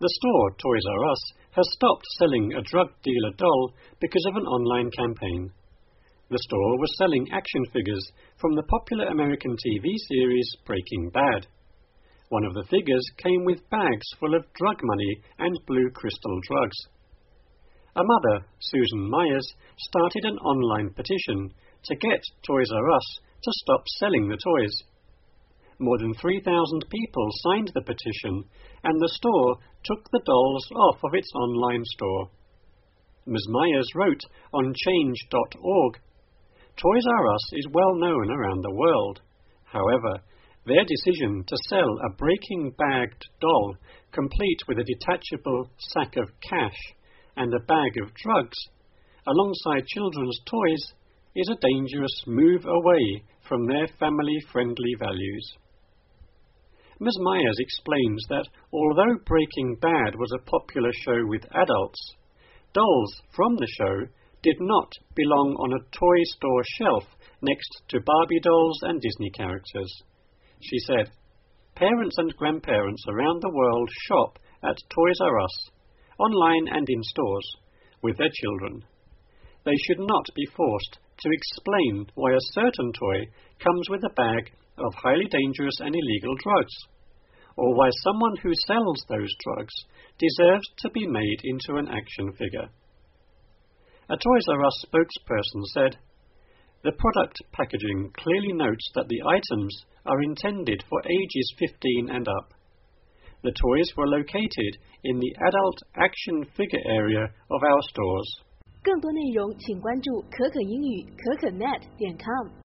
The store Toys R Us has stopped selling a drug dealer doll because of an online campaign. The store was selling action figures from the popular American TV series Breaking Bad. One of the figures came with bags full of drug money and blue crystal drugs. A mother, Susan Myers, started an online petition to get Toys R Us to stop selling the toys. More than 3,000 people signed the petition, and the store took the dolls off of its online store. Ms. Myers wrote on change.org, "Toys R Us is well known around the world. However, their decision to sell a breaking bagged doll, complete with a detachable sack of cash and a bag of drugs, alongside children's toys, is a dangerous move away from their family-friendly values." Ms. Myers explains that although Breaking Bad was a popular show with adults, dolls from the show did not belong on a toy store shelf next to Barbie dolls and Disney characters. She said, "Parents and grandparents around the world shop at Toys R Us, online and in stores, with their children. They should not be forced to explain why a certain toy comes with a bag of highly dangerous and illegal drugs, or why someone who sells those drugs deserves to be made into an action figure." A Toys R Us spokesperson said, "The product packaging clearly notes that the items are intended for ages 15 and up. The toys were located in the adult action figure area of our stores." 更多内容请关注可可英语可可net.com。